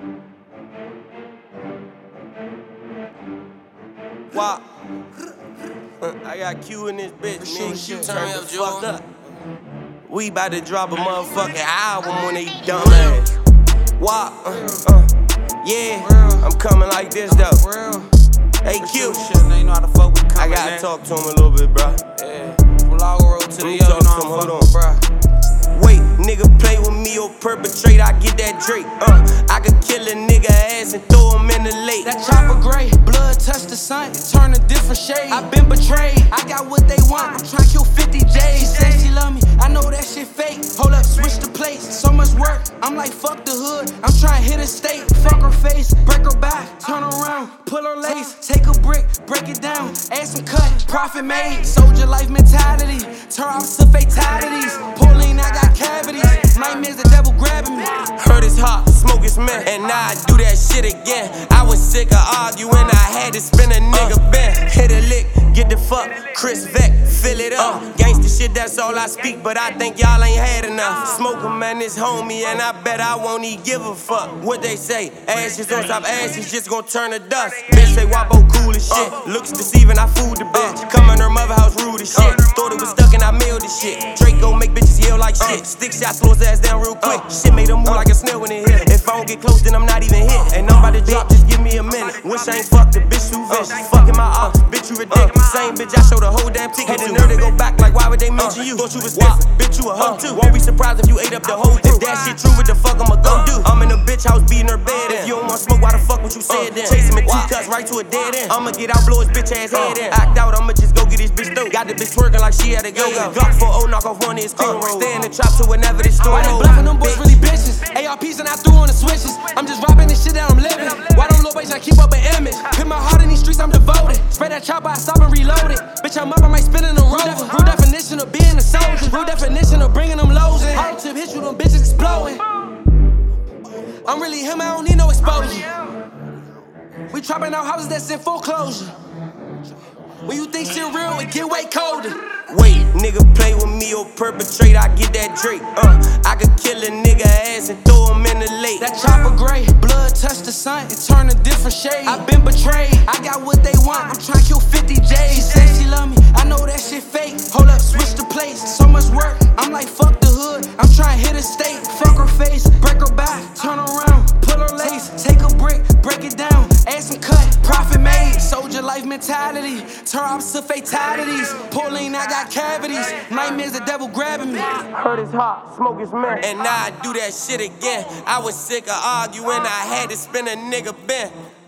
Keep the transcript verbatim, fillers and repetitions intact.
Wow. I got Q in this bitch. Me and Q turned the fuck up. We bout to drop a motherfucking album when they dumb ass. Wow. Uh, uh. Yeah, I'm coming like this though. Hey Q, I gotta talk to him a little bit, bro. Yeah. Let me talk to him, hold on, bro. Wait, nigga play with me or perpetrate, I get that Drake. Uh, I could kill a nigga ass and throw him in the lake. That chopper gray, blood touch the sun, it turn a different shade. I been betrayed, I got what they want, I'm tryna kill fifty J's. She said she love me, I know that shit fake. Hold up, switch the place, so much work, I'm like fuck the hood. I'm tryna hit a state, fuck her face, break her back, turn around, pull her lace, take a brick, break it down, add some cut, profit made. Soldier life mentality, turn off to fatalities. Pauline, I got cavities, nightmares the devil grabbing me. Heard it's hot, smoke is man, and now I do that shit again. I was sick of arguing, I had to spin a nigga bent. Hit a lick, get the fuck, Chris Vec, fill it up. Gangsta shit, that's all I speak, but I think y'all ain't had enough. Smoke a man, this homie, and I bet I won't even give a fuck. What they say, ashes on top ashes, just gon' turn to dust. Bitch say Wapo cool as shit, looks deceiving, I fooled the bitch. Come in her mother house rude as shit, thought it was stuck and I mailed the shit. Drake gon' make bitches yell like shit, stick shot slow his ass down real quick. Shit made him move like a snail when it hit. If I don't get close, then I'm not even hit. And I'm about to drop, just give me a minute. Wish I ain't fucked the bitch too vicious. Fucking my ops, bitch you ridiculous. Same bitch I showed the whole damn ticket. The nerve they go back like why would they mention you? Thought you was different, bitch you a hoe too. Won't be surprised if you ate up the whole crew. If that shit true, what the fuck I'ma go do? I'm in a bitch house beating her bed in. If you don't want smoke, why the fuck what you said then? Chase him in two cuts right to a dead end. I'ma get out, blow his bitch ass head in. Act out, I'ma just go get this bitch through. Got the bitch twerking like she had a go-go. Glock four oh, knock off one of his cornrows. Stay in the trap till whenever this storm Why they rolls. bluffing them boys really bitches? A R Ps and I threw on the switches. I'm just robbing the shit that I'm living. Why them little boys try to keep up an image? Put my heart in these streets, I'm devoted. Spray that chopper, I stop and reload it. Bitch, I'm up, I might spin in a rover. Real definition of being a soldier. Real definition of bringing them lows in. Hard tip hit you, them bitches exploding. I'm really him, I don't need no exposure. We trapping out houses that's in foreclosure. When you think shit real, it get way colder. Wait, nigga play with me or perpetrate, I get that Drake. Uh, I could kill a nigga ass and throw him in the lake. That chopper gray, blood touch the sun, it turn a different shade. I been betrayed, I got what they want, I'm tryna kill fifty J's. She said she love me, I know that shit fake. Hold up, switch the place, so much work, I'm like fuck the hood. I'm tryna hit a state, fuck her face, break her back, turn around, pull her lace, take a brick, break it down, add some cut, profit made. Soldier life mentality, turn ops to fatalities. Pauline, I got cavities, nightmares the devil grabbing me. Heard it's hot, smoke is man, and now I do that shit again. I was sick of arguing, I had to spin a nigga bent.